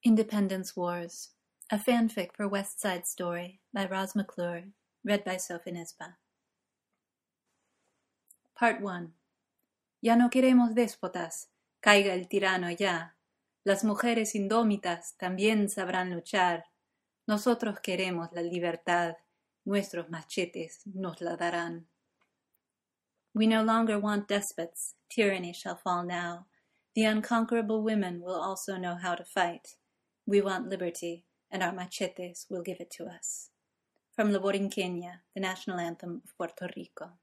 Independence Wars, a fanfic for West Side Story by Roz McClure, read by Sophie Nisba. Part 1. Ya no queremos déspotas, caiga el tirano ya. Las mujeres indómitas también sabrán luchar. Nosotros queremos la libertad, nuestros machetes nos la darán. We no longer want despots, tyranny shall fall now. The unconquerable women will also know how to fight. We want liberty, and our machetes will give it to us. From La Borinqueña, the national anthem of Puerto Rico.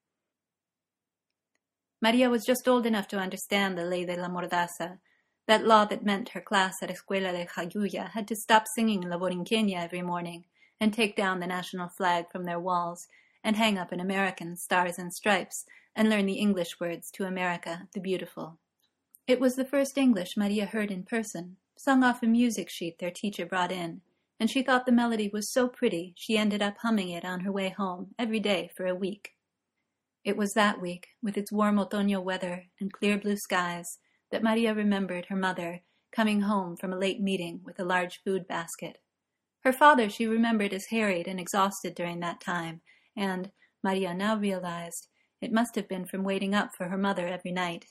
Maria was just old enough to understand the Ley de la Mordaza, that law that meant her class at Escuela de Jayuya had to stop singing La Borinqueña every morning and take down the national flag from their walls and hang up an American stars and stripes and learn the English words to America the Beautiful. It was the first English Maria heard in person, sung off a music sheet their teacher brought in, and she thought the melody was so pretty she ended up humming it on her way home every day for a week. It was that week, with its warm otoño weather and clear blue skies, that Maria remembered her mother coming home from a late meeting with a large food basket. Her father she remembered as harried and exhausted during that time, and, Maria now realized, it must have been from waiting up for her mother every night.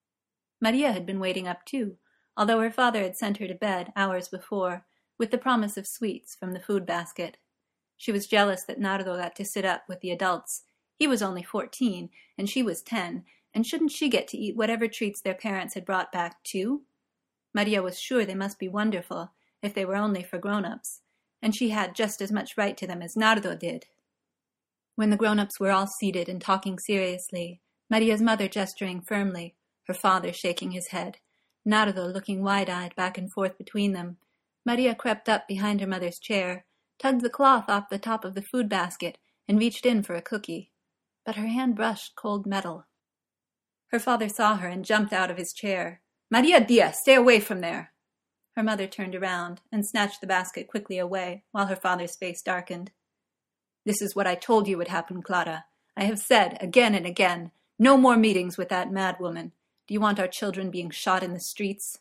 Maria had been waiting up too, although her father had sent her to bed hours before, with the promise of sweets from the food basket. She was jealous that Nardo got to sit up with the adults. He was only 14, and she was 10, and shouldn't she get to eat whatever treats their parents had brought back too? Maria was sure they must be wonderful, if they were only for grown-ups, and she had just as much right to them as Nardo did. When the grown-ups were all seated and talking seriously, Maria's mother gesturing firmly, her father shaking his head, Nardo looking wide-eyed back and forth between them, Maria crept up behind her mother's chair, tugged the cloth off the top of the food basket, and reached in for a cookie. But her hand brushed cold metal. Her father saw her and jumped out of his chair. "Maria Diaz, stay away from there!" Her mother turned around and snatched the basket quickly away, while her father's face darkened. "This is what I told you would happen, Clara. I have said, again and again, no more meetings with that mad woman. Do you want our children being shot in the streets?"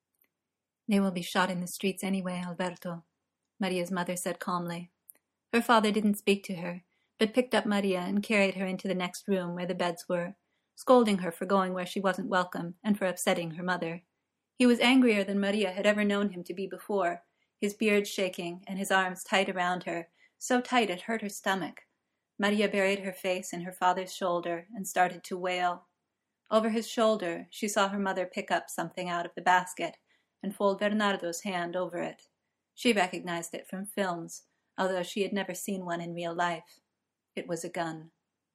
"They will be shot in the streets anyway, Alberto," Maria's mother said calmly. Her father didn't speak to her, but picked up Maria and carried her into the next room where the beds were, scolding her for going where she wasn't welcome and for upsetting her mother. He was angrier than Maria had ever known him to be before, his beard shaking and his arms tight around her, so tight it hurt her stomach. Maria buried her face in her father's shoulder and started to wail. Over his shoulder, she saw her mother pick up something out of the basket and fold Bernardo's hand over it. She recognized it from films, although she had never seen one in real life. It was a gun.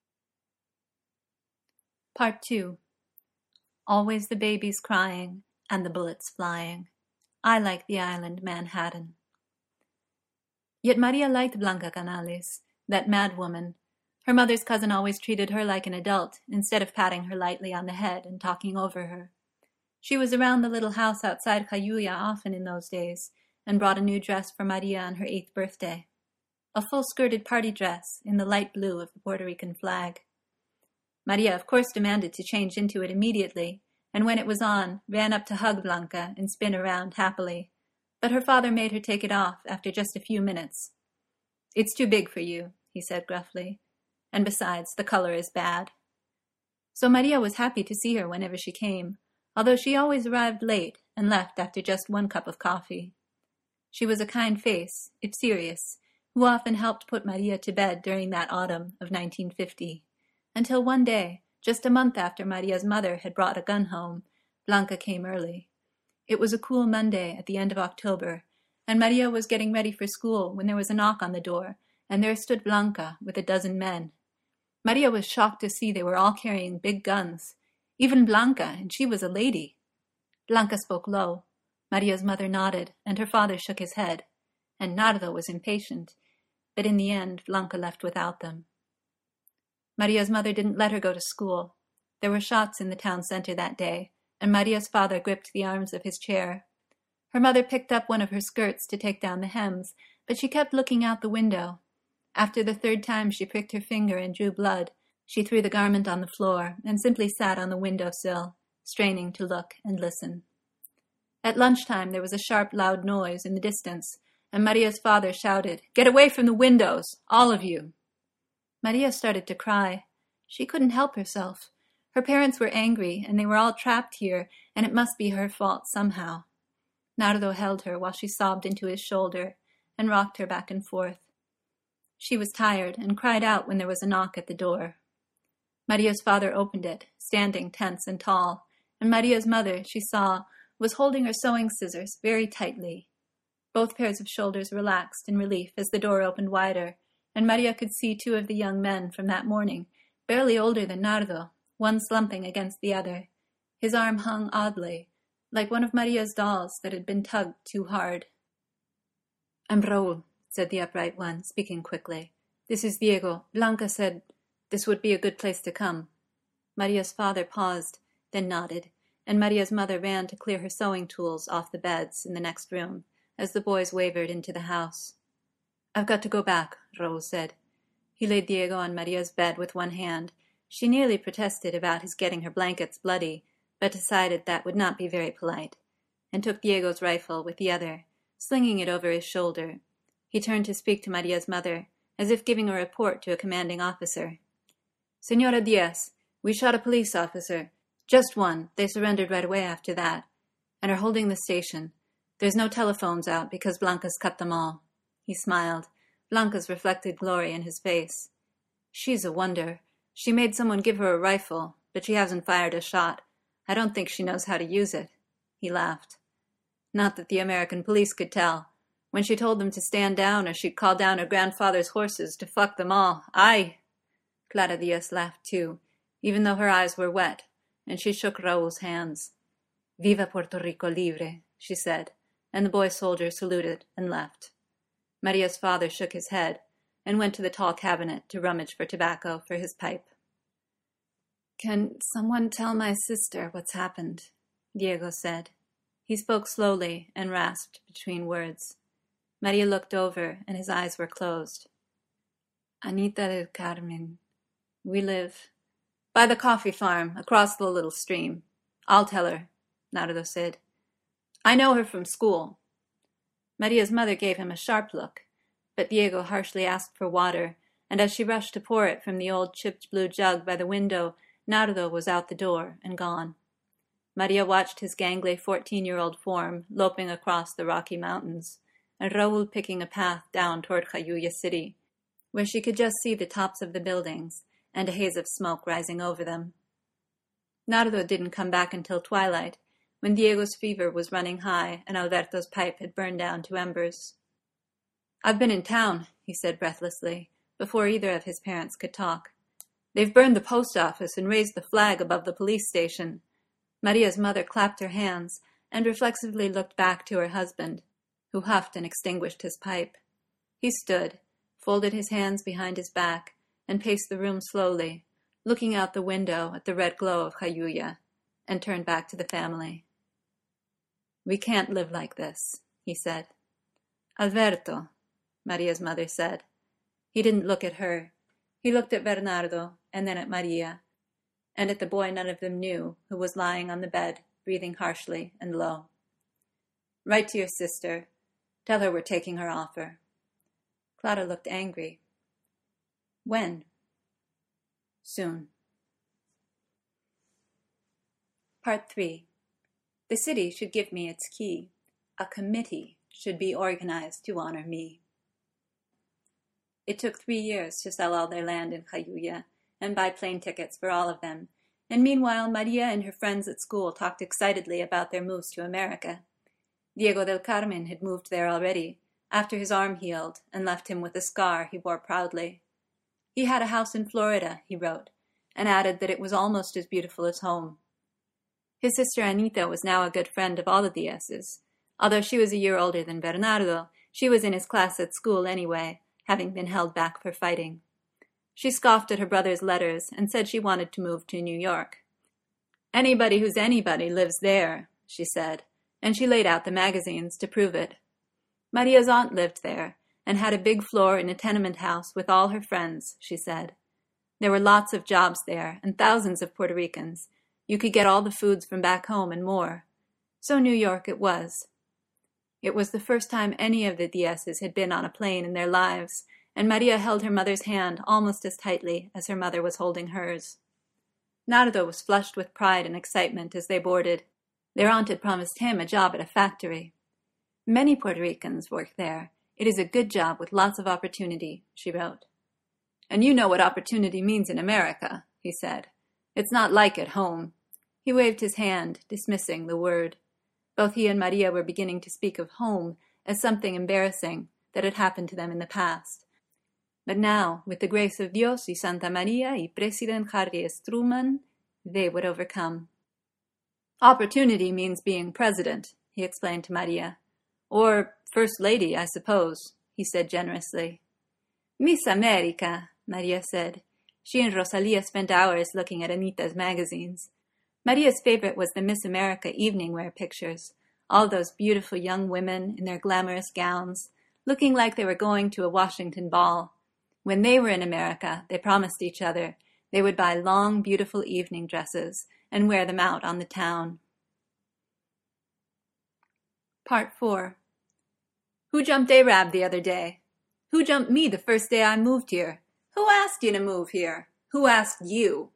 Part 2. Always the babies crying and the bullets flying. I like the island Manhattan. Yet Maria liked Blanca Canales, that mad woman. Her mother's cousin always treated her like an adult, instead of patting her lightly on the head and talking over her. She was around the little house outside Jayuya often in those days, and brought a new dress for Maria on her 8th birthday. A full-skirted party dress in the light blue of the Puerto Rican flag. Maria, of course, demanded to change into it immediately, and when it was on, ran up to hug Blanca and spin around happily. But her father made her take it off after just a few minutes. "It's too big for you," he said gruffly. "And besides, the color is bad." So Maria was happy to see her whenever she came, although she always arrived late and left after just one cup of coffee. She was a kind face, if serious, who often helped put Maria to bed during that autumn of 1950, until one day, just a month after Maria's mother had brought a gun home, Blanca came early. It was a cool Monday at the end of October, and Maria was getting ready for school when there was a knock on the door, and there stood Blanca with a dozen men. Maria was shocked to see they were all carrying big guns. Even Blanca, and she was a lady. Blanca spoke low. Maria's mother nodded, and her father shook his head, and Nardo was impatient, but in the end Blanca left without them. Maria's mother didn't let her go to school. There were shots in the town center that day, and Maria's father gripped the arms of his chair. Her mother picked up one of her skirts to take down the hems, but she kept looking out the window. After the 3rd time she pricked her finger and drew blood, she threw the garment on the floor and simply sat on the window sill, straining to look and listen. At lunchtime there was a sharp, loud noise in the distance, and Maria's father shouted, "Get away from the windows, all of you!" Maria started to cry. She couldn't help herself. Her parents were angry, and they were all trapped here, and it must be her fault somehow. Nardo held her while she sobbed into his shoulder and rocked her back and forth. She was tired and cried out when there was a knock at the door. Maria's father opened it, standing tense and tall, and Maria's mother, she saw, was holding her sewing scissors very tightly. Both pairs of shoulders relaxed in relief as the door opened wider, and Maria could see two of the young men from that morning, barely older than Nardo, one slumping against the other. His arm hung oddly, like one of Maria's dolls that had been tugged too hard. "I'm Raúl," said the upright one, speaking quickly. "This is Diego. Blanca said this would be a good place to come." Maria's father paused, then nodded, and Maria's mother ran to clear her sewing tools off the beds in the next room as the boys wavered into the house. "I've got to go back," Raúl said. He laid Diego on Maria's bed with one hand. She nearly protested about his getting her blankets bloody, but decided that would not be very polite, and took Diego's rifle with the other, slinging it over his shoulder. He turned to speak to Maria's mother, as if giving a report to a commanding officer. "Señora Diaz, we shot a police officer. Just one. They surrendered right away after that, and are holding the station. There's no telephones out because Blanca's cut them all." He smiled, Blanca's reflected glory in his face. "She's a wonder. She made someone give her a rifle, but she hasn't fired a shot. I don't think she knows how to use it." He laughed. "Not that the American police could tell. When she told them to stand down or she'd call down her grandfather's horses to fuck them all. Aye!" Clara Diaz laughed too, even though her eyes were wet, and she shook Raúl's hands. "Viva Puerto Rico Libre," she said, and the boy soldier saluted and left. Maria's father shook his head and went to the tall cabinet to rummage for tobacco for his pipe. "Can someone tell my sister what's happened?" Diego said. He spoke slowly and rasped between words. Maria looked over, and his eyes were closed. "Anita del Carmen. We live by the coffee farm across the little stream. I'll tell her," Nardo said. "I know her from school." Maria's mother gave him a sharp look, but Diego harshly asked for water, and as she rushed to pour it from the old chipped blue jug by the window, Nardo was out the door and gone. Maria watched his gangly 14-year-old form loping across the Rocky Mountains, and Raúl picking a path down toward Jayuya City, where she could just see the tops of the buildings and a haze of smoke rising over them. Nardo didn't come back until twilight, when Diego's fever was running high and Alberto's pipe had burned down to embers. "I've been in town," he said breathlessly, before either of his parents could talk. "They've burned the post office and raised the flag above the police station." Maria's mother clapped her hands and reflexively looked back to her husband, who huffed and extinguished his pipe. He stood, folded his hands behind his back, and paced the room slowly, looking out the window at the red glow of Jayuya, and turned back to the family. "We can't live like this," he said. "Alberto," Maria's mother said. He didn't look at her. He looked at Bernardo, and then at Maria, and at the boy none of them knew, who was lying on the bed, breathing harshly and low. "Write to your sister. Tell her we're taking her offer." Clara looked angry. "When?" "Soon." Part 3. The city should give me its key. A committee should be organized to honor me. It took 3 years to sell all their land in Jayuya and buy plane tickets for all of them, and meanwhile Maria and her friends at school talked excitedly about their moves to America. Diego del Carmen had moved there already, after his arm healed and left him with a scar he wore proudly. He had a house in Florida, he wrote, and added that it was almost as beautiful as home. His sister Anita was now a good friend of all the Diaz's. Although she was a year older than Bernardo, she was in his class at school anyway, having been held back for fighting. She scoffed at her brother's letters and said she wanted to move to New York. "Anybody who's anybody lives there," she said, and she laid out the magazines to prove it. Maria's aunt lived there, and had a big floor in a tenement house with all her friends, she said. There were lots of jobs there, and thousands of Puerto Ricans. You could get all the foods from back home and more. So New York it was. It was the first time any of the Diazes had been on a plane in their lives, and Maria held her mother's hand almost as tightly as her mother was holding hers. Nardo was flushed with pride and excitement as they boarded. Their aunt had promised him a job at a factory. Many Puerto Ricans work there. It is a good job with lots of opportunity, she wrote. And you know what opportunity means in America, he said. It's not like at home. He waved his hand, dismissing the word. Both he and Maria were beginning to speak of home as something embarrassing that had happened to them in the past. But now, with the grace of Dios y Santa Maria y President Harry S. Truman, they would overcome. Opportunity means being president, he explained to Maria. Or first lady, I suppose, he said generously. Miss America, Maria said. She and Rosalia spent hours looking at Anita's magazines. Maria's favorite was the Miss America evening wear pictures, all those beautiful young women in their glamorous gowns, looking like they were going to a Washington ball. When they were in America, they promised each other they would buy long, beautiful evening dresses and wear them out on the town. Part 4. Who jumped Arab the other day? Who jumped me the first day I moved here? Who asked you to move here? Who asked you?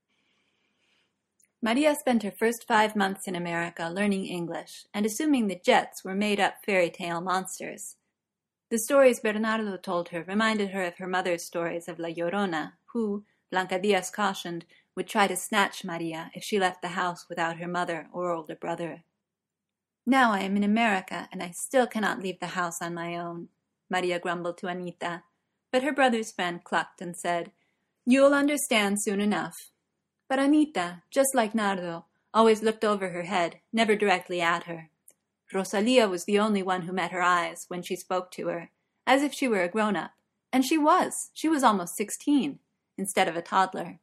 Maria spent her first 5 months in America learning English and assuming the Jets were made-up fairy tale monsters. The stories Bernardo told her reminded her of her mother's stories of La Llorona, who, Blanca Diaz cautioned, would try to snatch Maria if she left the house without her mother or older brother. Now I am in America, and I still cannot leave the house on my own, Maria grumbled to Anita, but her brother's friend clucked and said, You'll understand soon enough. But Anita, just like Nardo, always looked over her head, never directly at her. Rosalia was the only one who met her eyes when she spoke to her, as if she were a grown-up. And she was. She was almost 16, instead of a toddler.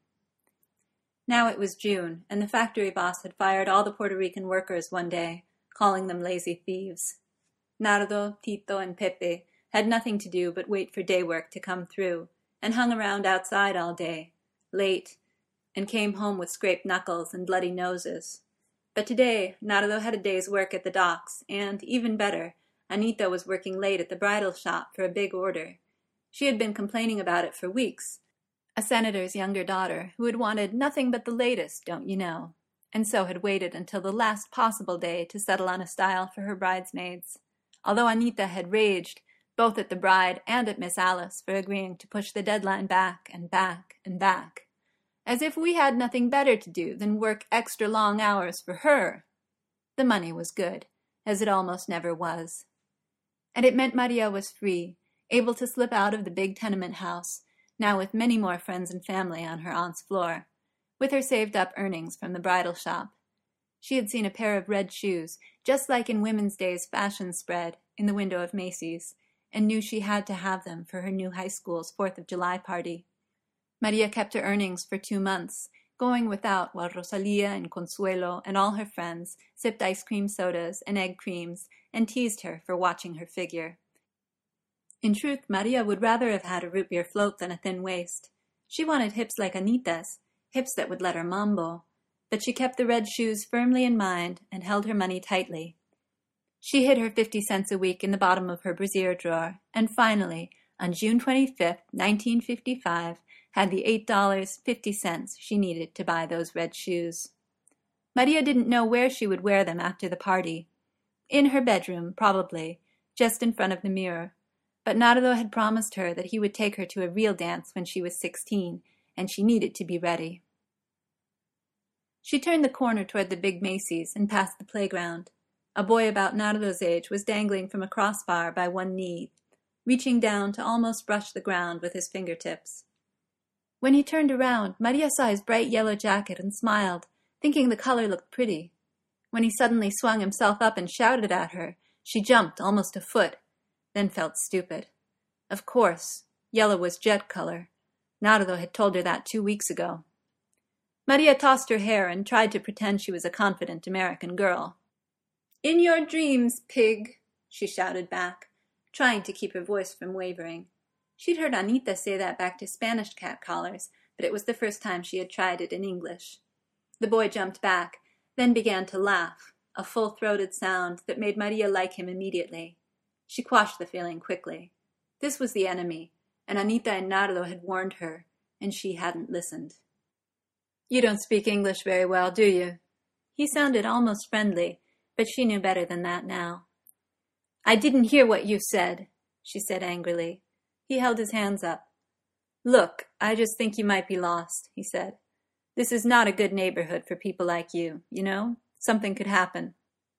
Now it was June, and the factory boss had fired all the Puerto Rican workers one day, calling them lazy thieves. Nardo, Tito, and Pepe had nothing to do but wait for day work to come through, and hung around outside all day, late, and came home with scraped knuckles and bloody noses. But today, Nardo had a day's work at the docks, and, even better, Anita was working late at the bridal shop for a big order. She had been complaining about it for weeks, a senator's younger daughter who had wanted nothing but the latest, don't you know, and so had waited until the last possible day to settle on a style for her bridesmaids, although Anita had raged, both at the bride and at Miss Alice, for agreeing to push the deadline back and back and back. As if we had nothing better to do than work extra long hours for her. The money was good, as it almost never was. And it meant Maria was free, able to slip out of the big tenement house, now with many more friends and family on her aunt's floor, with her saved-up earnings from the bridal shop. She had seen a pair of red shoes, just like in Women's Day's fashion spread, in the window of Macy's, and knew she had to have them for her new high school's 4th of July party. Maria kept her earnings for 2 months, going without while Rosalia and Consuelo and all her friends sipped ice cream sodas and egg creams and teased her for watching her figure. In truth, Maria would rather have had a root beer float than a thin waist. She wanted hips like Anita's, hips that would let her mambo, but she kept the red shoes firmly in mind and held her money tightly. She hid her 50 cents a week in the bottom of her brassiere drawer, and finally, on June 25th, 1955, had the $8.50 she needed to buy those red shoes. Maria didn't know where she would wear them after the party. In her bedroom, probably, just in front of the mirror. But Nardo had promised her that he would take her to a real dance when she was 16, and she needed to be ready. She turned the corner toward the big Macy's and passed the playground. A boy about Nardo's age was dangling from a crossbar by one knee, reaching down to almost brush the ground with his fingertips. When he turned around, Maria saw his bright yellow jacket and smiled, thinking the color looked pretty. When he suddenly swung himself up and shouted at her, she jumped almost a foot, then felt stupid. Of course, yellow was jet color. Nardo had told her that 2 weeks ago. Maria tossed her hair and tried to pretend she was a confident American girl. "In your dreams, pig," she shouted back, trying to keep her voice from wavering. She'd heard Anita say that back to Spanish catcallers, but it was the first time she had tried it in English. The boy jumped back, then began to laugh, a full-throated sound that made Maria like him immediately. She quashed the feeling quickly. This was the enemy, and Anita and Nardo had warned her, and she hadn't listened. "You don't speak English very well, do you?" He sounded almost friendly, but she knew better than that now. "I didn't hear what you said," she said angrily. He held his hands up. "Look, I just think you might be lost," he said. "This is not a good neighborhood for people like you, you know? Something could happen."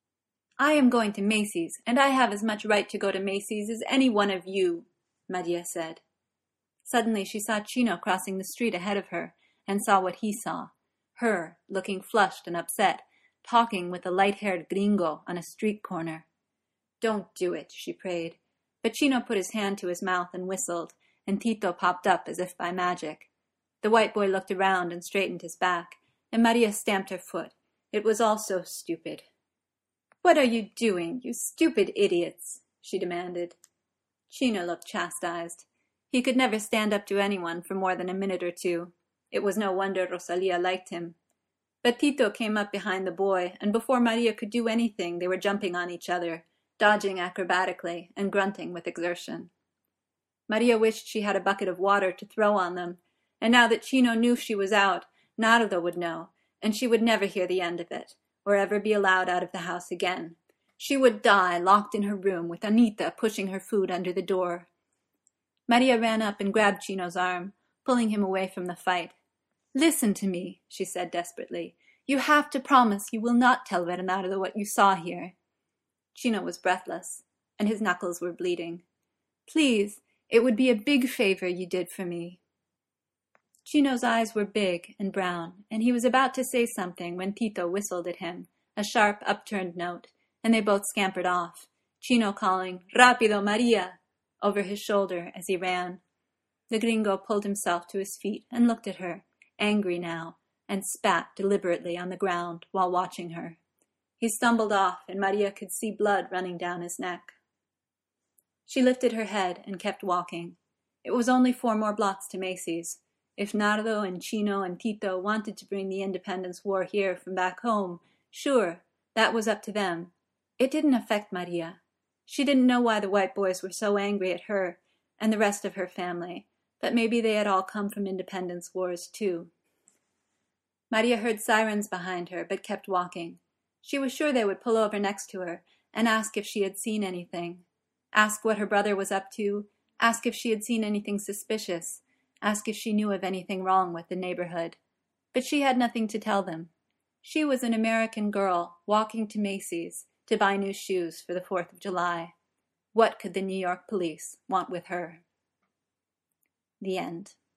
"I am going to Macy's, and I have as much right to go to Macy's as any one of you," Maria said. Suddenly she saw Chino crossing the street ahead of her, and saw what he saw. Her, looking flushed and upset, talking with a light-haired gringo on a street corner. "Don't do it," she prayed. But Chino put his hand to his mouth and whistled, and Tito popped up as if by magic. The white boy looked around and straightened his back, and Maria stamped her foot. It was all so stupid. "What are you doing, you stupid idiots?" she demanded. Chino looked chastised. He could never stand up to anyone for more than a minute or two. It was no wonder Rosalia liked him. But Tito came up behind the boy, and before Maria could do anything, they were jumping on each other, dodging acrobatically and grunting with exertion. Maria wished she had a bucket of water to throw on them, and now that Chino knew she was out, Nardo would know, and she would never hear the end of it, or ever be allowed out of the house again. She would die locked in her room with Anita pushing her food under the door. Maria ran up and grabbed Chino's arm, pulling him away from the fight. "Listen to me," she said desperately. "You have to promise you will not tell Bernardo what you saw here." Chino was breathless, and his knuckles were bleeding. "Please, it would be a big favor you did for me." Chino's eyes were big and brown, and he was about to say something when Tito whistled at him, a sharp, upturned note, and they both scampered off, Chino calling, "Rapido, Maria!" over his shoulder as he ran. The gringo pulled himself to his feet and looked at her, angry now, and spat deliberately on the ground while watching her. He stumbled off, and Maria could see blood running down his neck. She lifted her head and kept walking. It was only 4 more blocks to Macy's. If Nardo and Chino and Tito wanted to bring the Independence War here from back home, sure, that was up to them. It didn't affect Maria. She didn't know why the white boys were so angry at her and the rest of her family, but maybe they had all come from independence wars too. Maria heard sirens behind her, but kept walking. She was sure they would pull over next to her and ask if she had seen anything. Ask what her brother was up to, ask if she had seen anything suspicious, ask if she knew of anything wrong with the neighborhood. But she had nothing to tell them. She was an American girl walking to Macy's to buy new shoes for the 4th of July. What could the New York police want with her? The end.